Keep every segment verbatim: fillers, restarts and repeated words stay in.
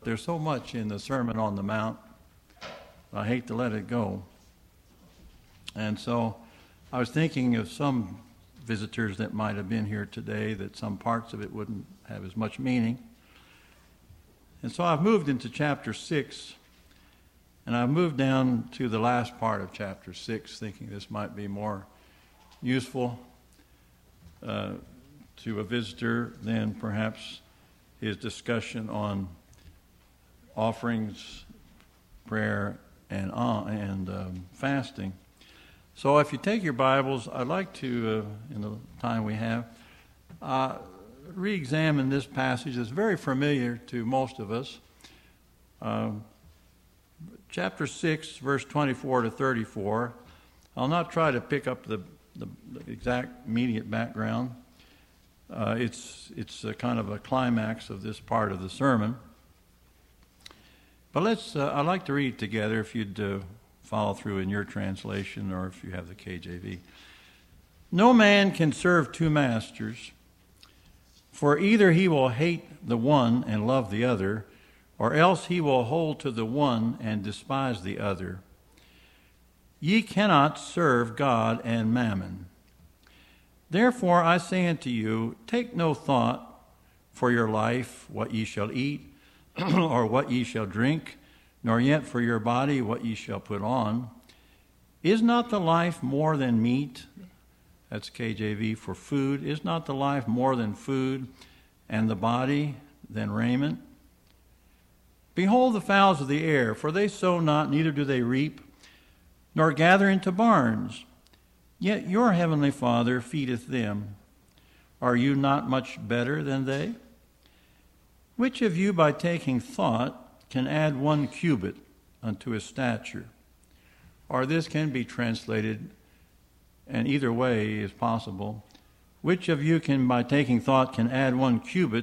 there's so much in the Sermon on the Mount, I hate to let it go. And so I was thinking of some visitors that might have been here today, that some parts of it wouldn't have as much meaning. And so I've moved into chapter six, and I've moved down to the last part of chapter six, thinking this might be more useful uh, to a visitor than perhaps his discussion on offerings, prayer, and, uh, and um, fasting. So if you take your Bibles, I'd like to, uh, in the time we have, uh, re-examine this passage that's very familiar to most of us. Um, chapter six, verse twenty-four to thirty-four. I'll not try to pick up the, the, the exact immediate background. Uh, it's it's a kind of a climax of this part of the sermon. But let's, uh, I'd like to read together, if you'd uh, follow through in your translation, or if you have the K J V. No man can serve two masters, for either he will hate the one and love the other, or else he will hold to the one and despise the other. Ye cannot serve God and mammon. Therefore I say unto you, take no thought for your life, what ye shall eat, or what ye shall drink, nor yet for your body what ye shall put on. Is not the life more than meat? That's K J V for food. Is not the life more than food, and the body than raiment? Behold the fowls of the air, for they sow not, neither do they reap, nor gather into barns. Yet your heavenly Father feedeth them. Are you not much better than they? Which of you, by taking thought, can add one cubit unto his stature? Or this can be translated, and either way is possible. Which of you can, by taking thought, can add one cubit?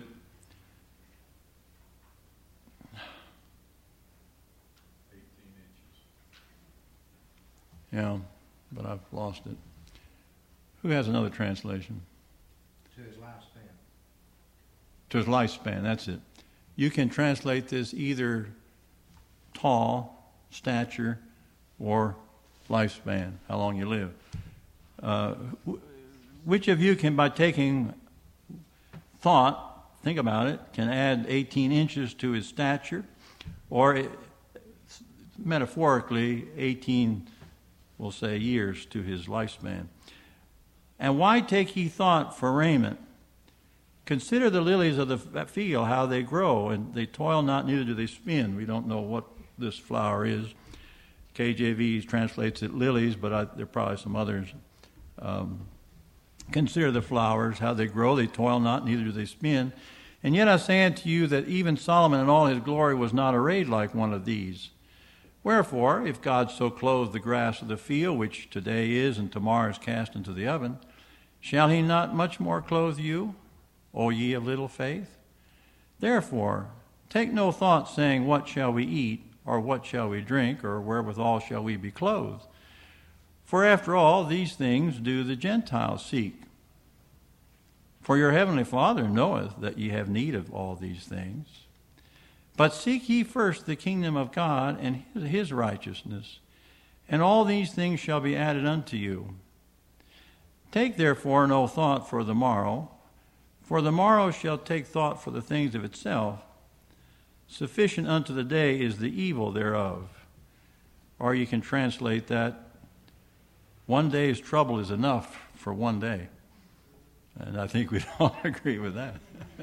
eighteen inches. Yeah, but I've lost it. Who has another translation? To his lifespan. To his lifespan, that's it. You can translate this either tall, stature, or lifespan, how long you live. Uh, which of you can, by taking thought, think about it, can add eighteen inches to his stature? Or it, metaphorically, eighteen, we'll say, years to his lifespan. And why take ye thought for raiment? Consider the lilies of the field, how they grow, and they toil not, neither do they spin. We don't know what this flower is. K J V translates it lilies, but I, there are probably some others. Um, Consider the flowers, how they grow. They toil not, neither do they spin. And yet I say unto you that even Solomon in all his glory was not arrayed like one of these. Wherefore, if God so clothe the grass of the field, which today is and tomorrow is cast into the oven, shall he not much more clothe you, O ye of little faith? Therefore, take no thought, saying, what shall we eat, or what shall we drink, or wherewithal shall we be clothed? For after all, these things do the Gentiles seek. For your heavenly Father knoweth that ye have need of all these things. But seek ye first the kingdom of God and his righteousness, and all these things shall be added unto you. Take therefore no thought for the morrow, for the morrow shall take thought for the things of itself. Sufficient unto the day is the evil thereof. Or you can translate that, one day's trouble is enough for one day. And I think we'd all agree with that.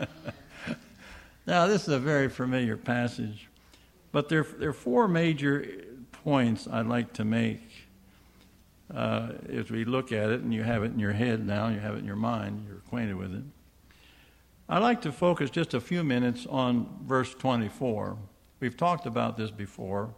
Now, this is a very familiar passage, but there, there are four major points I'd like to make uh, as we look at it, and you have it in your head now, you have it in your mind, you're acquainted with it. I'd like to focus just a few minutes on verse twenty-four. We've talked about this before,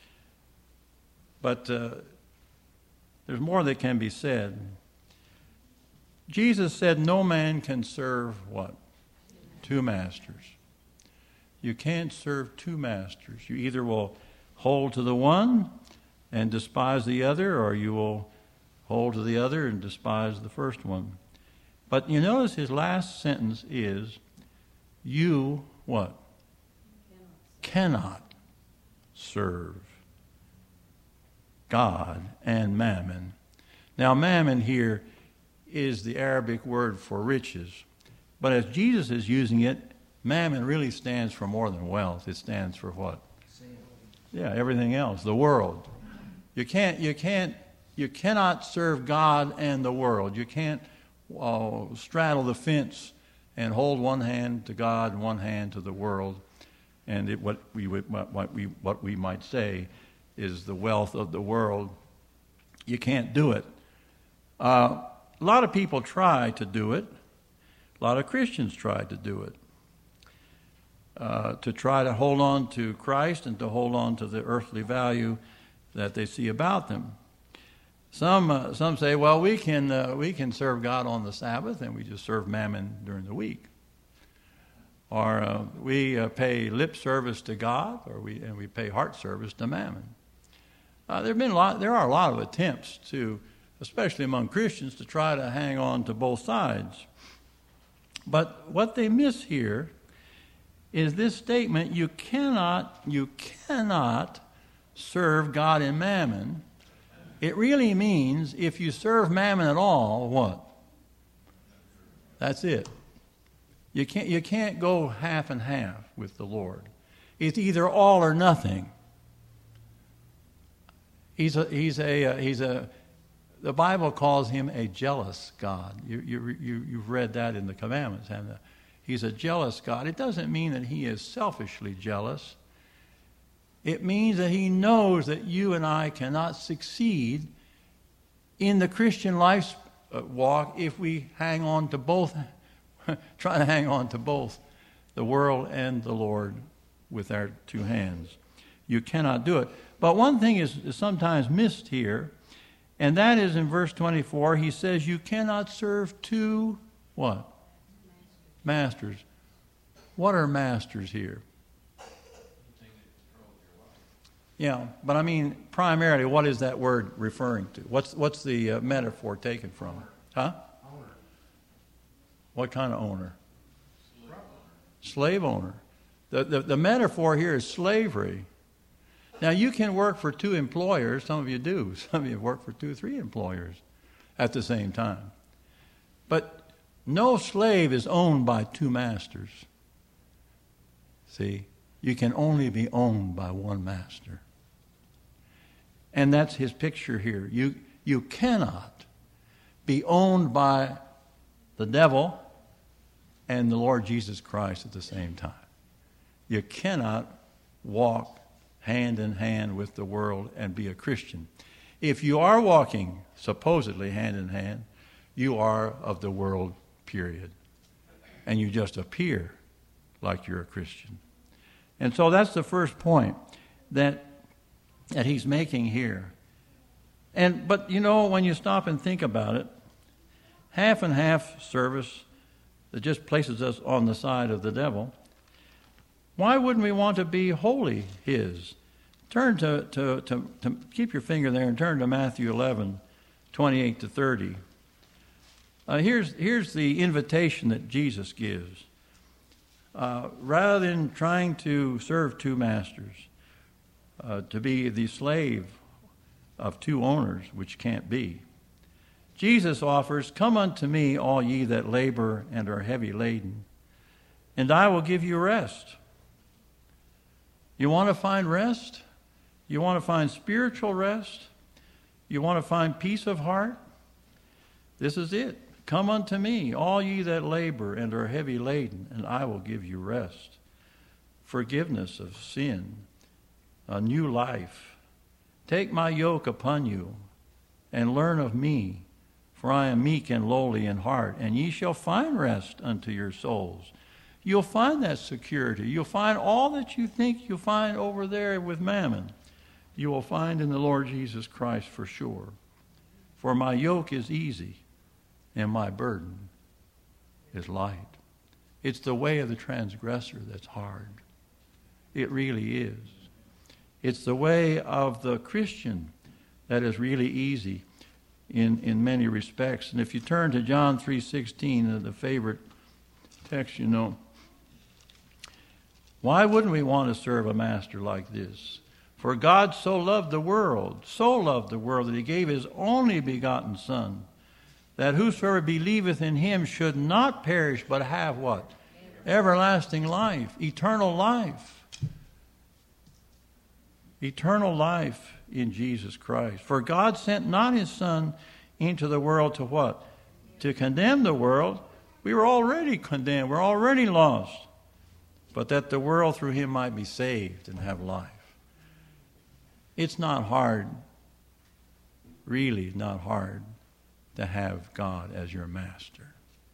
but uh, there's more that can be said. Jesus said no man can serve what? Two masters. You can't serve two masters. You either will hold to the one and despise the other, or you will hold to the other and despise the first one. But you notice his last sentence is, you what? cannot serve God and mammon. Now, mammon here is the Arabic word for riches. But as Jesus is using it, mammon really stands for more than wealth. It stands for what? Yeah, everything else, the world. You can't, you can't, you cannot serve God and the world. You can't uh, straddle the fence and hold one hand to God and one hand to the world. And it, what we would, what we, what we might say is the wealth of the world. You can't do it. Uh, a lot of people try to do it. A lot of Christians try to do it. Uh, to try to hold on to Christ and to hold on to the earthly value that they see about them. Some uh, some say, well, we can uh, we can serve God on the Sabbath and we just serve mammon during the week. Or uh, we uh, pay lip service to God, or we and we pay heart service to mammon. Uh, there have been a lot. There are a lot of attempts to, especially among Christians, to try to hang on to both sides. But what they miss here is this statement: you cannot, you cannot serve God and mammon. It really means if you serve mammon at all, what? That's it. You can't, you can't go half and half with the Lord. It's either all or nothing. He's a, he's a, uh, he's a, the Bible calls him a jealous God. You, you, you, you've read that in the commandments, haven't you? He's a jealous God. It doesn't mean that he is selfishly jealous. It means that he knows that you and I cannot succeed in the Christian life walk if we hang on to both, try to hang on to both the world and the Lord with our two hands. You cannot do it. But one thing is, is sometimes missed here, and that is in verse twenty-four. He says you cannot serve two what? Masters. What are masters here? Yeah, but I mean, primarily, what is that word referring to? What's what's the uh, metaphor taken from? Huh? Owner. What kind of owner? Slave owner. Slave owner. The, the, the metaphor here is slavery. Now, you can work for two employers. Some of you do. Some of you work for two or three employers at the same time. But no slave is owned by two masters. See? You can only be owned by one master. And that's his picture here. You, you cannot be owned by the devil and the Lord Jesus Christ at the same time. You cannot walk hand in hand with the world and be a Christian. If you are walking supposedly hand in hand, you are of the world, period. And you just appear like you're a Christian. And so that's the first point that that he's making here. And but you know, when you stop and think about it, half and half service that just places us on the side of the devil, why wouldn't we want to be wholly his? Turn to, to, to, to keep your finger there and turn to Matthew eleven, twenty-eight to thirty. Uh, here's, here's the invitation that Jesus gives. Uh, rather than trying to serve two masters, uh, to be the slave of two owners, which can't be, Jesus offers, "Come unto me, all ye that labor and are heavy laden, and I will give you rest." You want to find rest? You want to find spiritual rest? You want to find peace of heart? This is it. "Come unto me, all ye that labor and are heavy laden, and I will give you rest." Forgiveness of sin, a new life. "Take my yoke upon you, and learn of me, for I am meek and lowly in heart, and ye shall find rest unto your souls." You'll find that security. You'll find all that you think you'll find over there with mammon. You will find in the Lord Jesus Christ for sure. "For my yoke is easy, and my burden is light." It's the way of the transgressor that's hard. It really is. It's the way of the Christian that is really easy in, in many respects. And if you turn to John three sixteen, the favorite text, you know, Why wouldn't we want to serve a master like this? For God so loved the world, so loved the world, that he gave his only begotten Son, that whosoever believeth in him should not perish, but have what? Everlasting life, eternal life. Eternal life in Jesus Christ. For God sent not his Son into the world to what? To condemn the world. We were already condemned. We're already lost. But that the world through him might be saved and have life. It's not hard, really not hard, to have God as your master.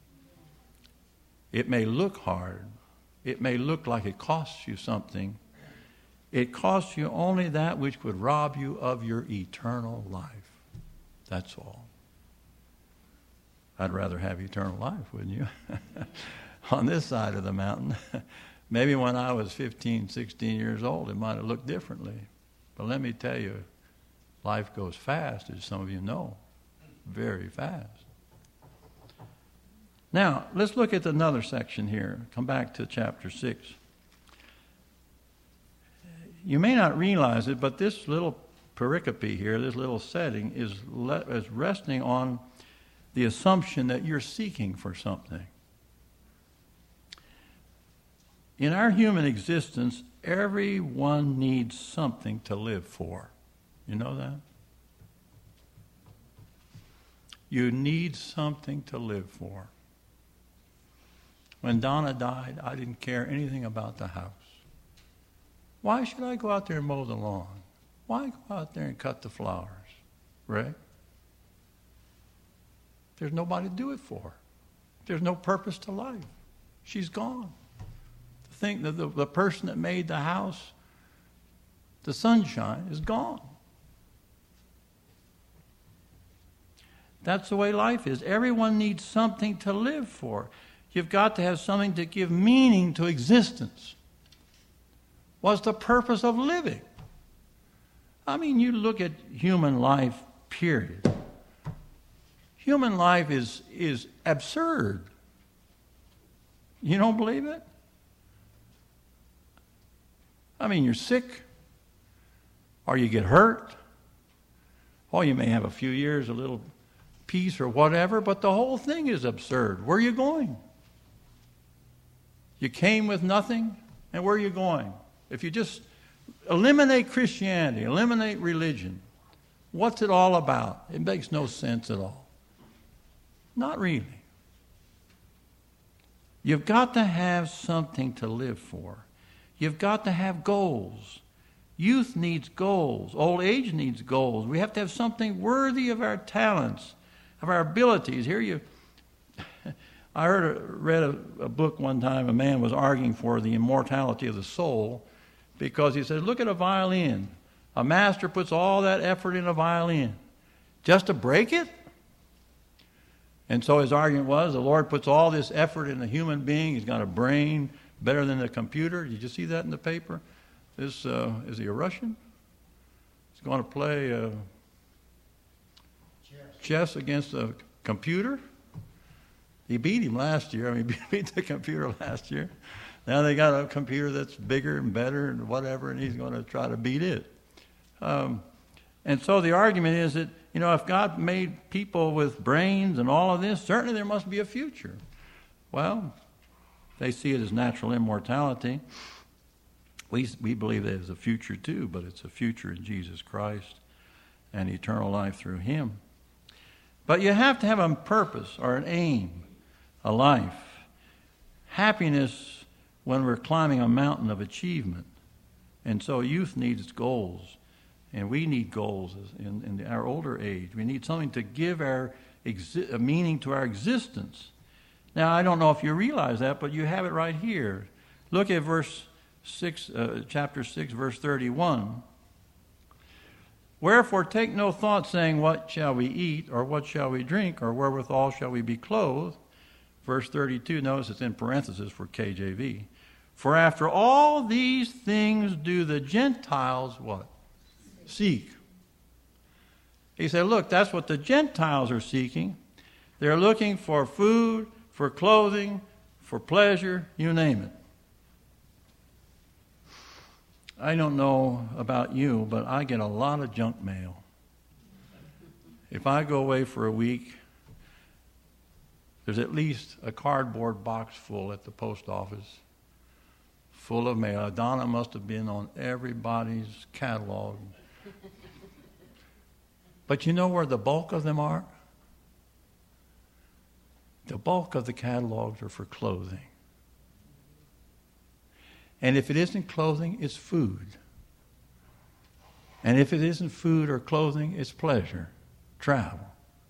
It may look hard. It may look like it costs you something. It costs you only that which would rob you of your eternal life. That's all. I'd rather have eternal life, wouldn't you? On this side of the mountain. Maybe when I was fifteen, sixteen years old, it might have looked differently. But let me tell you, life goes fast, as some of you know. Very fast. Now, let's look at another section here. Come back to chapter six. You may not realize it, but this little pericope here, this little setting, is, le- is resting on the assumption that you're seeking for something. In our human existence, everyone needs something to live for. You know that? You need something to live for. When Donna died, I didn't care anything about the house. Why should I go out there and mow the lawn? Why go out there and cut the flowers? Right? There's nobody to do it for. There's no purpose to life. She's gone. To think that the, the person that made the house, the sunshine, is gone. That's the way life is. Everyone needs something to live for. You've got to have something to give meaning to existence. What's the purpose of living? I mean, you look at human life, period. Human life is, is absurd. You don't believe it? I mean, you're sick, or you get hurt, or you may have a few years, a little peace or whatever, but the whole thing is absurd. Where are you going? You came with nothing, and where are you going? If you just eliminate Christianity, eliminate religion, what's it all about? It makes no sense at all. Not really. You've got to have something to live for. You've got to have goals. Youth needs goals. Old age needs goals. We have to have something worthy of our talents, of our abilities. Here you, I heard, a, read a, a book one time. A man was arguing for the immortality of the soul because he said, look at a violin. A master puts all that effort in a violin just to break it? And so his argument was, the Lord puts all this effort in a human being. He's got a brain better than the computer. Did you see that in the paper? This uh, is he a Russian? He's going to play uh, chess. chess against a computer. He beat him last year. I mean, he beat the computer last year. Now they got a computer that's bigger and better and whatever, and he's going to try to beat it. Um, and so the argument is that, you know, if God made people with brains and all of this, certainly there must be a future. Well, they see it as natural immortality. We, we believe there's a future too, but it's a future in Jesus Christ and eternal life through him. But you have to have a purpose or an aim, a life. Happiness when we're climbing a mountain of achievement. And so youth needs goals. And we need goals in, in our older age. We need something to give our exi- a meaning to our existence. Now, I don't know if you realize that, but you have it right here. Look at verse six, uh, chapter six, verse thirty-one. Wherefore take no thought, saying, what shall we eat, or what shall we drink, or wherewithal shall we be clothed? Verse thirty-two, notice it's in parentheses for K J V. For after all these things do the Gentiles what? Seek. He said, look, that's what the Gentiles are seeking. They're looking for food, for clothing, for pleasure, you name it. I don't know about you, but I get a lot of junk mail. If I go away for a week, there's at least a cardboard box full at the post office, full of mail. Donna must have been on everybody's catalog. But you know where the bulk of them are? The bulk of the catalogs are for clothing. And if it isn't clothing, it's food. And if it isn't food or clothing, it's pleasure, travel.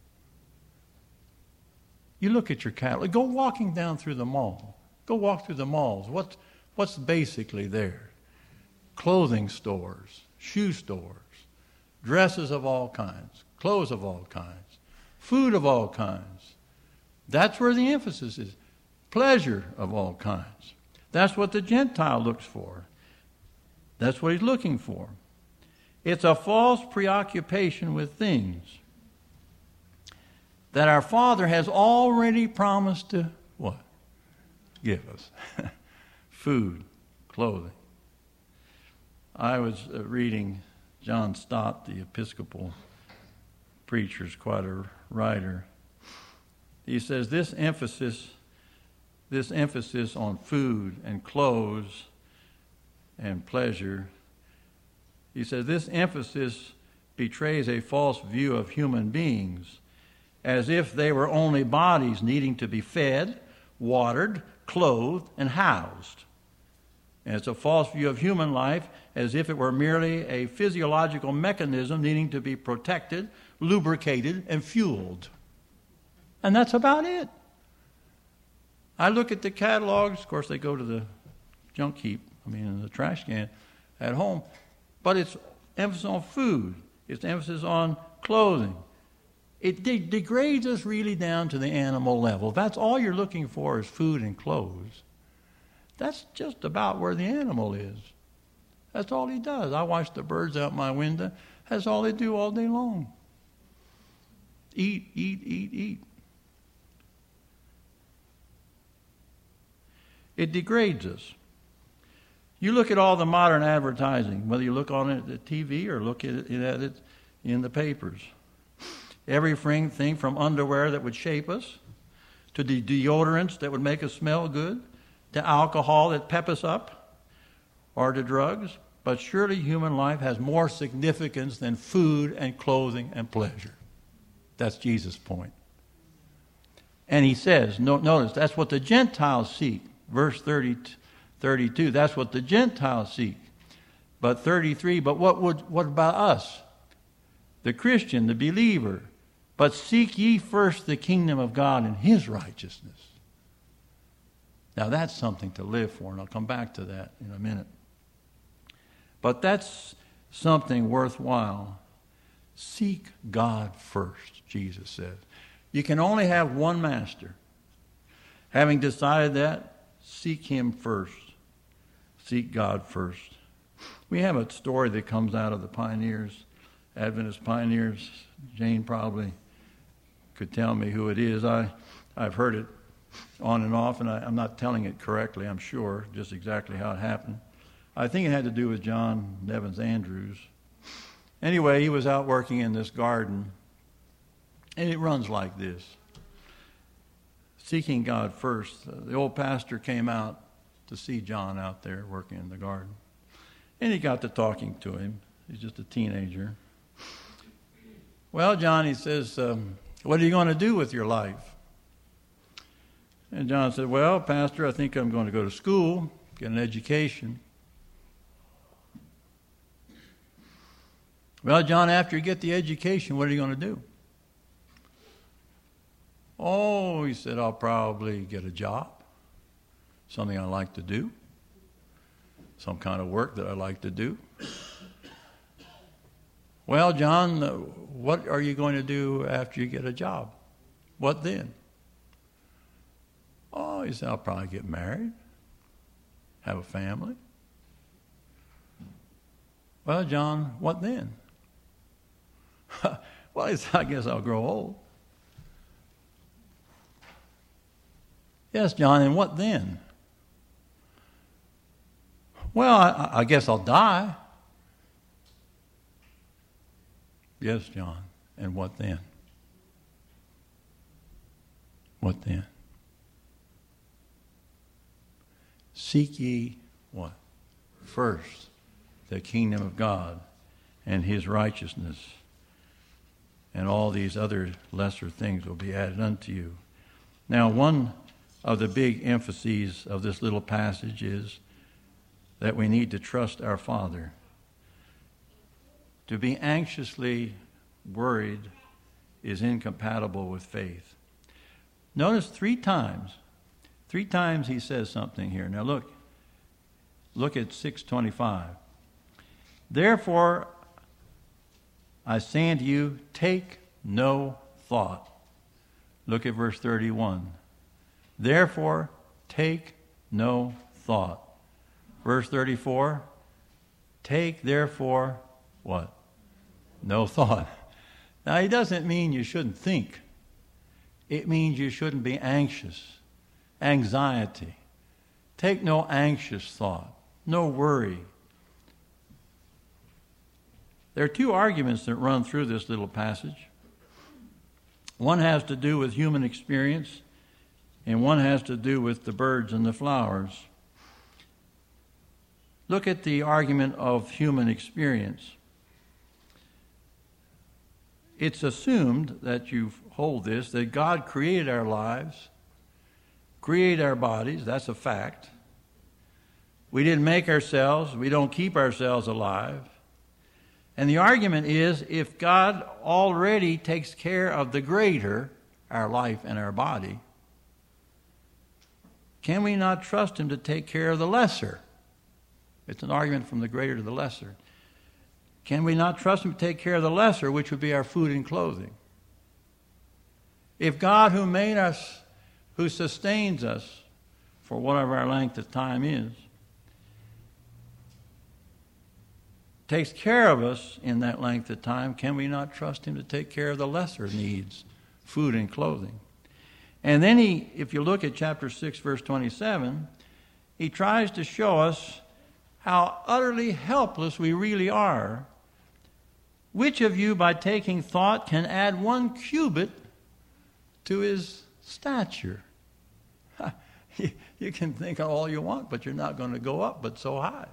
You look at your catalog. Go walking down through the mall. Go walk through the malls. What's, what's basically there? Clothing stores, shoe stores, dresses of all kinds, clothes of all kinds, food of all kinds. That's where the emphasis is. Pleasure of all kinds. That's what the Gentile looks for. That's what he's looking for. It's a false preoccupation with things that our Father has already promised to what? Give us. Food, clothing. I was uh, reading John Stott, the Episcopal preacher, is quite a writer. He says this emphasis, this emphasis on food and clothes and pleasure, he says this emphasis betrays a false view of human beings, as if they were only bodies needing to be fed, watered, clothed, and housed. And it's a false view of human life as if it were merely a physiological mechanism needing to be protected, lubricated, and fueled. And that's about it. I look at the catalogs. Of course, they go to the junk heap, I mean, in the trash can at home. But it's emphasis on food. It's emphasis on clothing. It de- degrades us really down to the animal level. That's all you're looking for is food and clothes. That's just about where the animal is. That's all he does. I watch the birds out my window. That's all they do all day long. Eat, eat, eat, eat. It degrades us. You look at all the modern advertising, whether you look on it at T V or look at it, at it in the papers. Everything thing from underwear that would shape us, to the deodorants that would make us smell good, to alcohol that pep us up, or to drugs. But surely human life has more significance than food and clothing and pleasure. That's Jesus' point. And he says, no, notice, that's what the Gentiles seek. Verse thirty, thirty-two, that's what the Gentiles seek. But thirty-three, but what would what about us? The Christian, the believer. But seek ye first the kingdom of God and his righteousness. Now that's something to live for, and I'll come back to that in a minute. But that's something worthwhile. Seek God first, Jesus says. You can only have one master. Having decided that, seek him first. Seek God first. We have a story that comes out of the pioneers, Adventist pioneers. Jane probably could tell me who it is. I, I've heard it on and off, and I, I'm not telling it correctly, I'm sure, just exactly how it happened. I think it had to do with John Nevins Andrews. Anyway, he was out working in this garden, and it runs like this. Seeking God first. Uh, the old pastor came out to see John out there working in the garden. And he got to talking to him. He's just a teenager. Well, John, he says, um, what are you going to do with your life? And John said, well, Pastor, I think I'm going to go to school, get an education. Well, John, after you get the education, what are you going to do? Oh, he said, I'll probably get a job, something I like to do, some kind of work that I like to do. Well, John, what are you going to do after you get a job? What then? Oh, he said, I'll probably get married, have a family. Well, John, what then? Well, he said, I guess I'll grow old. Yes, John, and what then? Well, I, I guess I'll die. Yes, John. And what then? What then? Seek ye what? First, the kingdom of God and his righteousness, and all these other lesser things will be added unto you. Now, one of the big emphases of this little passage is that we need to trust our Father. To be anxiously worried is incompatible with faith. Notice three times, three times he says something here. Now look, look at six twenty-five. Therefore, I say unto you, take no thought. Look at verse thirty-one. Therefore, take no thought. Verse thirty-four. Take therefore what? No thought. Now, he doesn't mean you shouldn't think. It means you shouldn't be anxious. Anxiety. Take no anxious thought. No worry. There are two arguments that run through this little passage. One has to do with human experience, and one has to do with the birds and the flowers. Look at the argument of human experience. It's assumed that you hold this, that God created our lives, created our bodies. That's a fact. We didn't make ourselves. We don't keep ourselves alive. And the argument is, if God already takes care of the greater, our life and our body, can we not trust him to take care of the lesser? It's an argument from the greater to the lesser. Can we not trust him to take care of the lesser, which would be our food and clothing? If God, who made us, who sustains us for whatever our length of time is, takes care of us in that length of time, can we not trust him to take care of the lesser needs, food and clothing? And then he, if you look at chapter six, verse twenty-seven, he tries to show us how utterly helpless we really are. Which of you, by taking thought, can add one cubit to his stature? You can think all you want, but you're not going to go up but so high.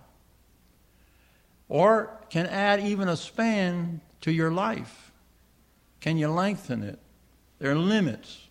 Or can add even a span to your life. Can you lengthen it? There are limits.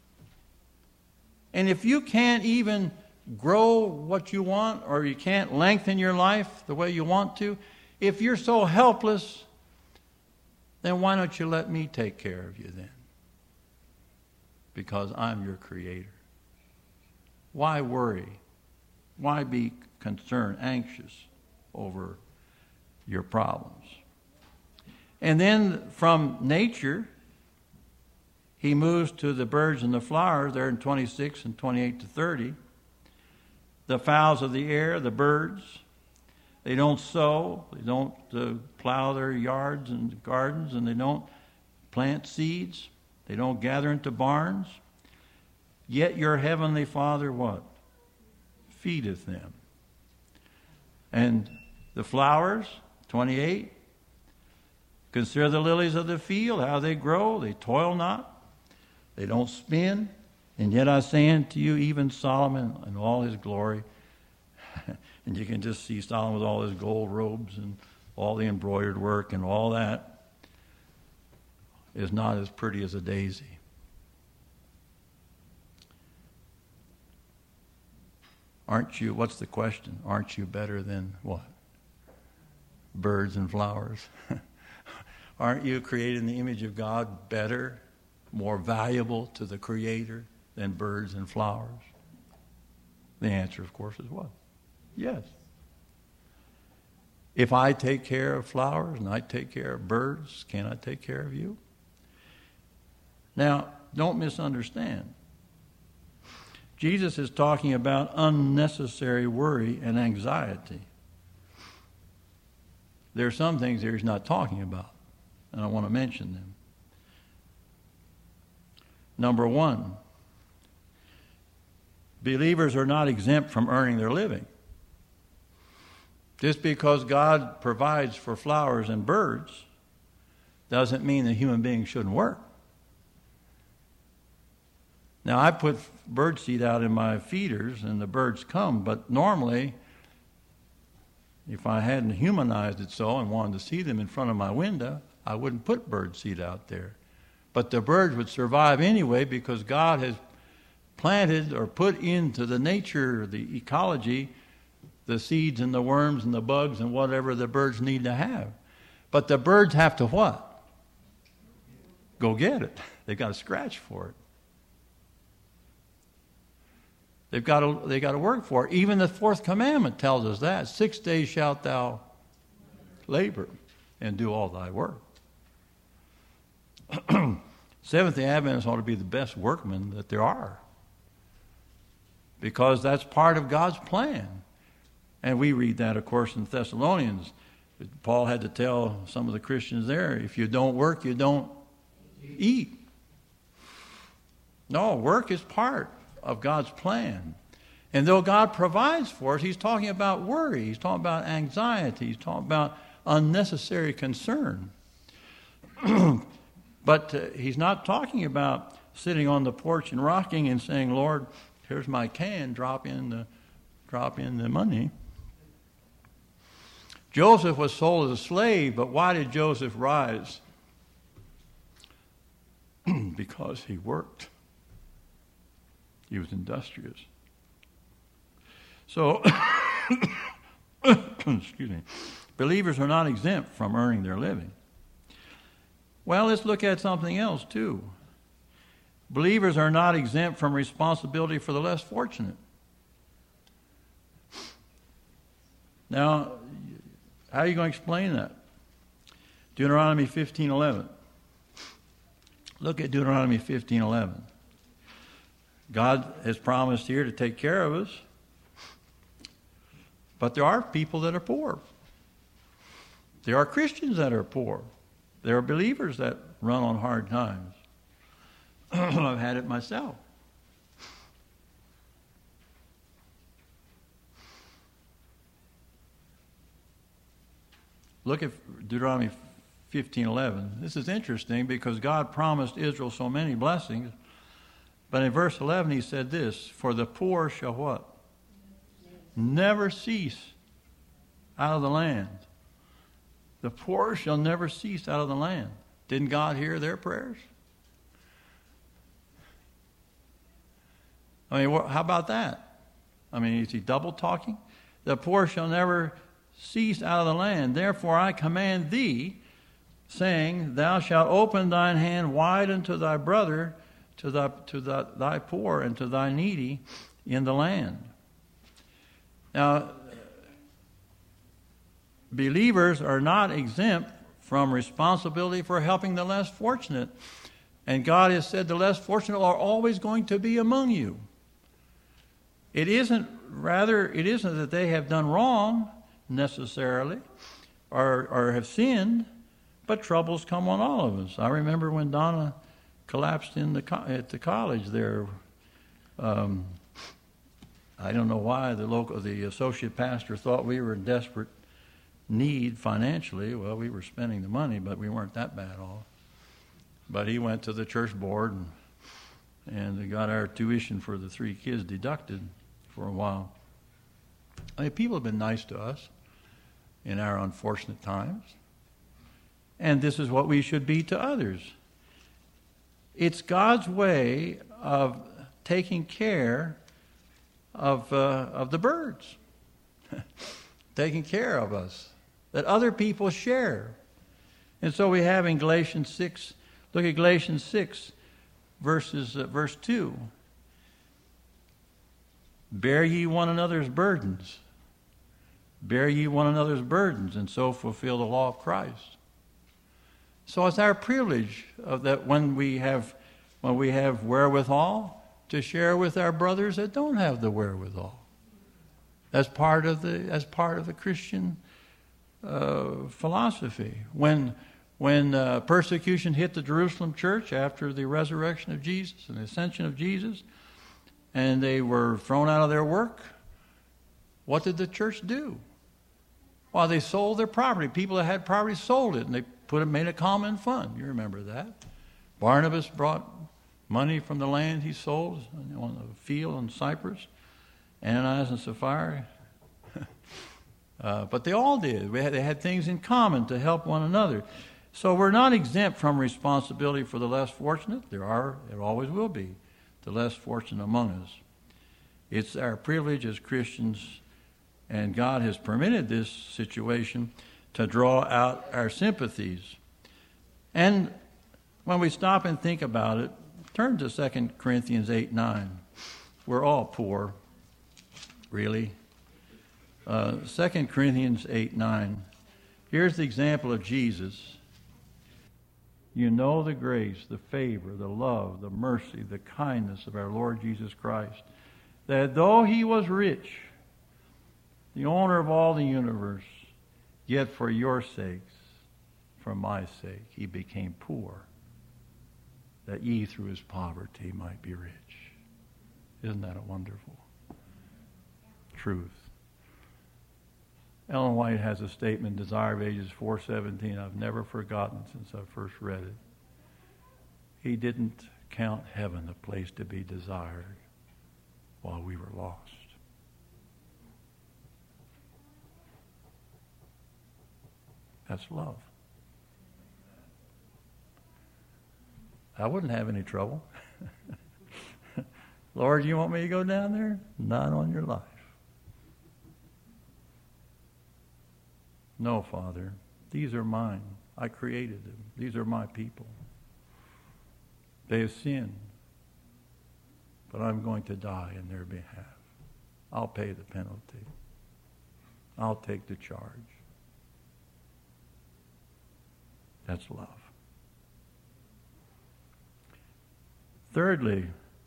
And if you can't even grow what you want, or you can't lengthen your life the way you want to, if you're so helpless, then why don't you let me take care of you then? Because I'm your creator. Why worry? Why be concerned, anxious over your problems? And then from nature, he moves to the birds and the flowers there in twenty-six and twenty-eight to thirty. The fowls of the air, the birds, they don't sow, they don't uh, plow their yards and gardens, and they don't plant seeds, they don't gather into barns. Yet your heavenly Father what? Feedeth them. And the flowers, twenty-eight, consider the lilies of the field, how they grow, they toil not, they don't spin. And yet I say unto you, even Solomon in all his glory, and you can just see Solomon with all his gold robes and all the embroidered work and all that, is not as pretty as a daisy. Aren't you, what's the question? Aren't you better than what? Birds and flowers? Aren't you created in the image of God better, more valuable to the Creator than birds and flowers? The answer, of course, is what? Yes. If I take care of flowers and I take care of birds, can I take care of you? Now, don't misunderstand. Jesus is talking about unnecessary worry and anxiety. There are some things there he's not talking about, and I want to mention them. Number one, believers are not exempt from earning their living. Just because God provides for flowers and birds doesn't mean that human beings shouldn't work. Now, I put bird seed out in my feeders and the birds come, but normally, if I hadn't humanized it so and wanted to see them in front of my window, I wouldn't put bird seed out there. But the birds would survive anyway because God has planted or put into the nature, the ecology, the seeds and the worms and the bugs and whatever the birds need to have. But the birds have to what? Go get it. They've got to scratch for it. They've got to, they've got to work for it. Even the fourth commandment tells us that. Six days shalt thou labor and do all thy work. Seventh-day Adventists ought to be the best workmen that there are, because that's part of God's plan. And we read that, of course, in Thessalonians. Paul had to tell some of the Christians there, if you don't work, you don't eat. No, work is part of God's plan. And though God provides for us, he's talking about worry, he's talking about anxiety, he's talking about unnecessary concern. But uh, he's not talking about sitting on the porch and rocking and saying, Lord, here's my can, drop in the, drop in the money. Joseph was sold as a slave, but why did Joseph rise? Because he worked. He was industrious. So, excuse me, believers are not exempt from earning their living. Well, let's look at something else too. Believers are not exempt from responsibility for the less fortunate. Now, how are you going to explain that? Deuteronomy fifteen eleven. Look at Deuteronomy fifteen eleven. God has promised here to take care of us, but there are people that are poor. There are Christians that are poor. There are believers that run on hard times. I've had it myself. Look at Deuteronomy fifteen eleven. This is interesting because God promised Israel so many blessings. But in verse eleven he said this, for the poor shall what? Never cease out of the land. The poor shall never cease out of the land. Didn't God hear their prayers? I mean, how about that? I mean, is he double talking? The poor shall never cease out of the land. Therefore I command thee, saying, thou shalt open thine hand wide unto thy brother, to thy, to thy, thy poor, and to thy needy in the land. Now, believers are not exempt from responsibility for helping the less fortunate. And God has said the less fortunate are always going to be among you. It isn't, rather, it isn't that they have done wrong necessarily or, or have sinned, but troubles come on all of us. I remember when Donna collapsed in the co- at the college there. Um, I don't know why the local, the associate pastor thought we were in desperate need financially. Well, we were spending the money, but we weren't that bad off. But he went to the church board and, and they got our tuition for the three kids deducted for a while. I mean, people have been nice to us in our unfortunate times. And this is what we should be to others. It's God's way of taking care of uh, of the birds, taking care of us, that other people share. And so we have in Galatians six, look at Galatians six, verses uh, verse two. Bear ye one another's burdens. Bear ye one another's burdens, and so fulfill the law of Christ. So it's our privilege of that when we have when we have wherewithal to share with our brothers that don't have the wherewithal. That's part of the as part of the Christian uh, philosophy. When when uh, persecution hit the Jerusalem church after the resurrection of Jesus and the ascension of Jesus, and they were thrown out of their work, what did the church do? Well, they sold their property. People that had property sold it, and they put it, made a common fund. You remember that. Barnabas brought money from the land he sold on the field in Cyprus. Ananias and Sapphira. uh, but they all did. We had, they had things in common to help one another. So we're not exempt from responsibility for the less fortunate. There are, there always will be, the less fortunate among us. It's our privilege as Christians, and God has permitted this situation to draw out our sympathies. And when we stop and think about it, turn to Second Corinthians eight nine. We're all poor, really. Uh, Second Corinthians eight nine. Here's the example of Jesus. You know the grace, the favor, the love, the mercy, the kindness of our Lord Jesus Christ, that though he was rich, the owner of all the universe, yet for your sakes, for my sake, he became poor, that ye through his poverty might be rich. Isn't that a wonderful truth? Ellen White has a statement, Desire of Ages four seventeen, I've never forgotten since I first read it. He didn't count heaven a place to be desired while we were lost. That's love. I wouldn't have any trouble. Lord, you want me to go down there? Not on your life. No, Father, these are mine. I created them. These are my people. They have sinned, but I'm going to die in their behalf. I'll pay the penalty. I'll take the charge. That's love. Thirdly,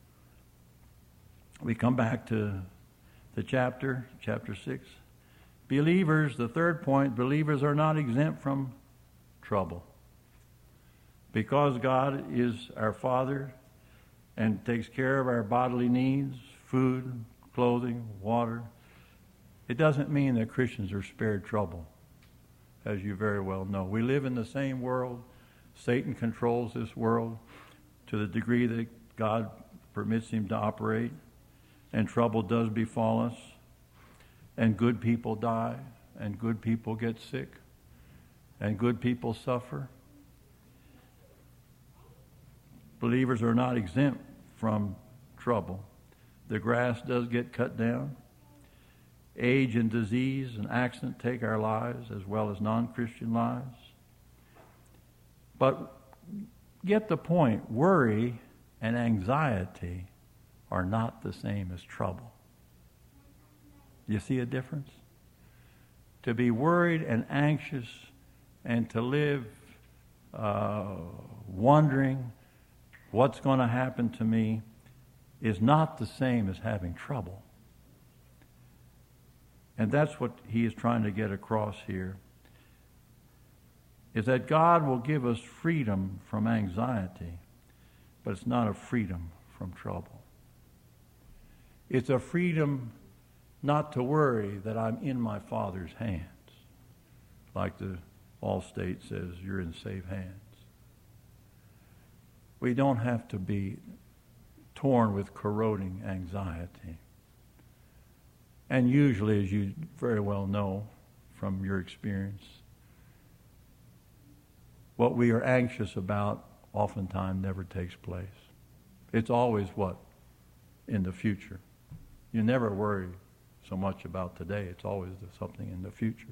we come back to the chapter, chapter six. Believers, the third point, believers are not exempt from trouble. Because God is our Father and takes care of our bodily needs, food, clothing, water, it doesn't mean that Christians are spared trouble, as you very well know. We live in the same world. Satan controls this world to the degree that God permits him to operate, and trouble does befall us. And good people die, and good people get sick, and good people suffer. Believers are not exempt from trouble. The grass does get cut down. Age and disease and accident take our lives as well as non-Christian lives. But get the point, worry and anxiety are not the same as trouble. You see a difference? To be worried and anxious and to live uh, wondering what's going to happen to me is not the same as having trouble. And that's what he is trying to get across here, is that God will give us freedom from anxiety, but it's not a freedom from trouble. It's a freedom not to worry that I'm in my Father's hands. Like the Allstate says, you're in safe hands. We don't have to be torn with corroding anxiety. And usually, as you very well know from your experience, what we are anxious about oftentimes never takes place. It's always what? In the future. You never worry so much about today. It's always something in the future.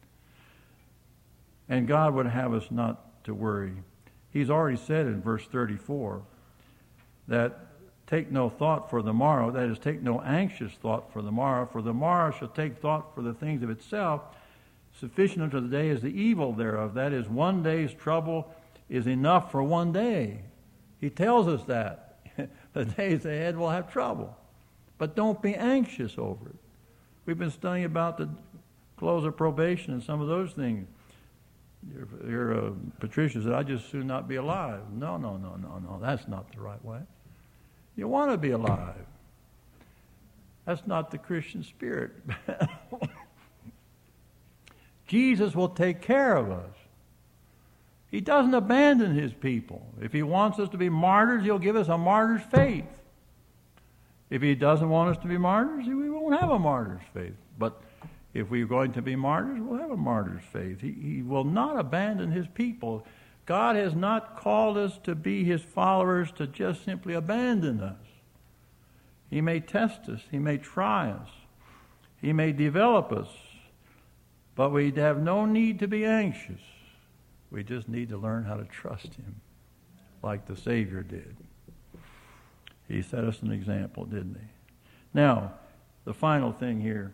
And God would have us not to worry. He's already said in verse thirty-four that take no thought for the morrow, that is, take no anxious thought for the morrow, for the morrow shall take thought for the things of itself. Sufficient unto the day is the evil thereof. That is, one day's trouble is enough for one day. He tells us that. The days ahead will have trouble. But don't be anxious over it. We've been studying about the close of probation and some of those things. Your, your uh, Patricia said, I just soon not be alive. No, no, no, no, no. That's not the right way. You want to be alive. That's not the Christian spirit. Jesus will take care of us. He doesn't abandon his people. If he wants us to be martyrs, he'll give us a martyr's faith. If he doesn't want us to be martyrs, we won't have a martyr's faith. But if we're going to be martyrs, we'll have a martyr's faith. He, he will not abandon his people. God has not called us to be his followers to just simply abandon us. He may test us. He may try us. He may develop us. But we have no need to be anxious. We just need to learn how to trust him like the Savior did. He set us an example, didn't he? Now, the final thing here.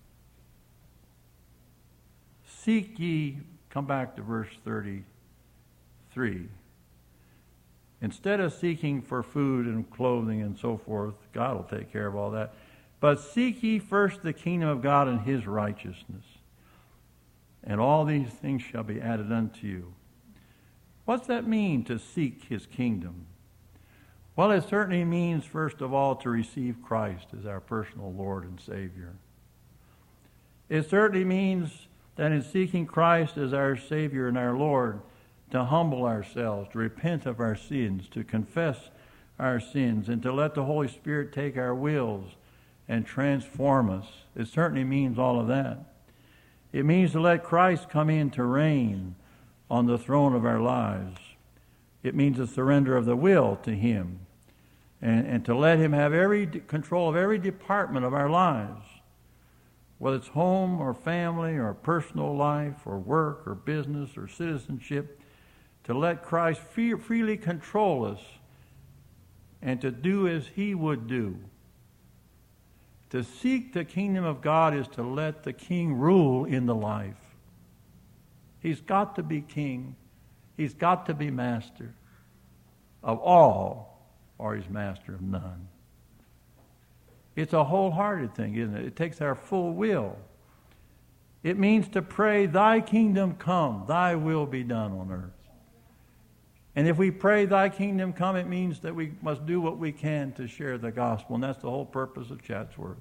Seek ye, come back to verse thirty-three. Instead of seeking for food and clothing and so forth, God will take care of all that. But seek ye first the kingdom of God and his righteousness, and all these things shall be added unto you. What's that mean, to seek his kingdom? Well, it certainly means, first of all, to receive Christ as our personal Lord and Savior. It certainly means that in seeking Christ as our Savior and our Lord, to humble ourselves, to repent of our sins, to confess our sins, and to let the Holy Spirit take our wills and transform us. It certainly means all of that. It means to let Christ come in to reign on the throne of our lives. It means a surrender of the will to him, and, and to let him have every control of every department of our lives, whether it's home or family or personal life or work or business or citizenship, to let Christ free, freely control us and to do as he would do. To seek the kingdom of God is to let the king rule in the life. He's got to be king. He's got to be master of all, or he's master of none. It's a wholehearted thing, isn't it? It takes our full will. It means to pray, thy kingdom come, thy will be done on earth. And if we pray, thy kingdom come, it means that we must do what we can to share the gospel. And that's the whole purpose of Chatsworth.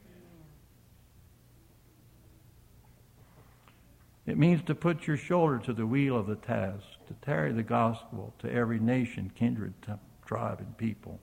It means to put your shoulder to the wheel of the task, to carry the gospel to every nation, kindred, tribe, and people.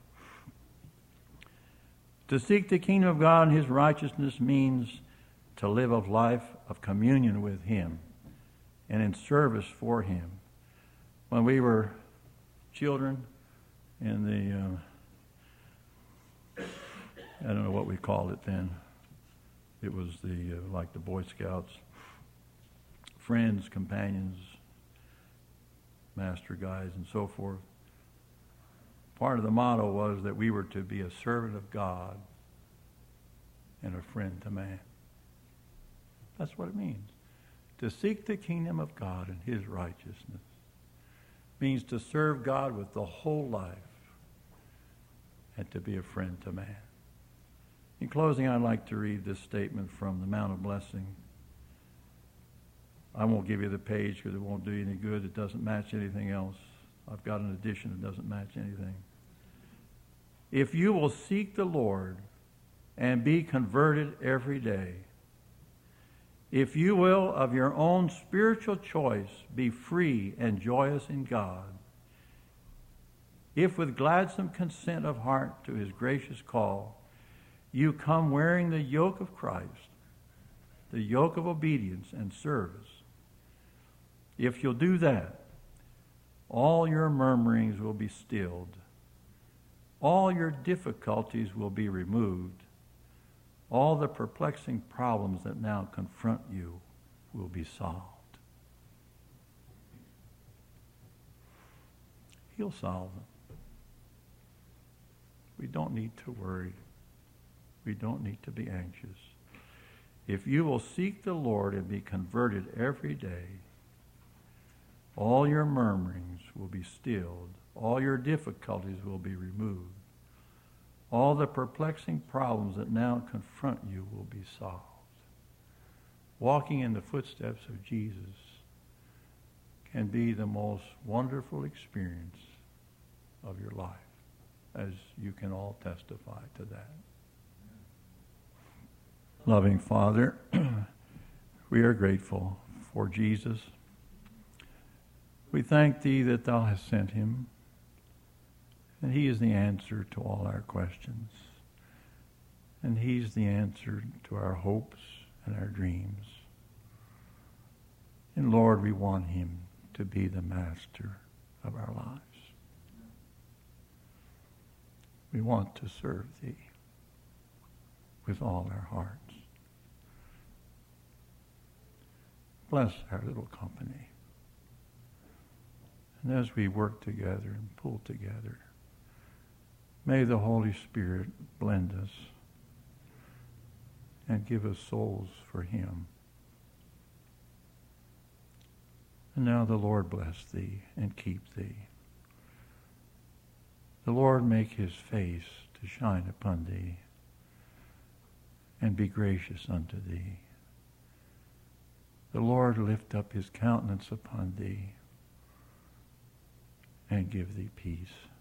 To seek the kingdom of God and his righteousness means to live a life of communion with him and in service for him. When we were children in the, uh, I don't know what we called it then. It was the, uh, like the Boy Scouts. Friends, companions, master guides, and so forth. Part of the motto was that we were to be a servant of God and a friend to man. That's what it means. To seek the kingdom of God and his righteousness means to serve God with the whole life and to be a friend to man. In closing, I'd like to read this statement from the Mount of Blessing. I won't give you the page because it won't do you any good. It doesn't match anything else. I've got an edition that doesn't match anything. If you will seek the Lord and be converted every day, if you will, of your own spiritual choice, be free and joyous in God, if with gladsome consent of heart to his gracious call, you come wearing the yoke of Christ, the yoke of obedience and service, if you'll do that, all your murmurings will be stilled. All your difficulties will be removed. All the perplexing problems that now confront you will be solved. He'll solve them. We don't need to worry. We don't need to be anxious. If you will seek the Lord and be converted every day, all your murmurings will be stilled. All your difficulties will be removed. All the perplexing problems that now confront you will be solved. Walking in the footsteps of Jesus can be the most wonderful experience of your life, as you can all testify to that. Loving Father, we are grateful for Jesus. We thank thee that thou hast sent him, and he is the answer to all our questions. And he's the answer to our hopes and our dreams. And Lord, we want him to be the master of our lives. We want to serve thee with all our hearts. Bless our little company. And as we work together and pull together, may the Holy Spirit blend us and give us souls for him. And now the Lord bless thee and keep thee. The Lord make his face to shine upon thee and be gracious unto thee. The Lord lift up his countenance upon thee and give thee peace.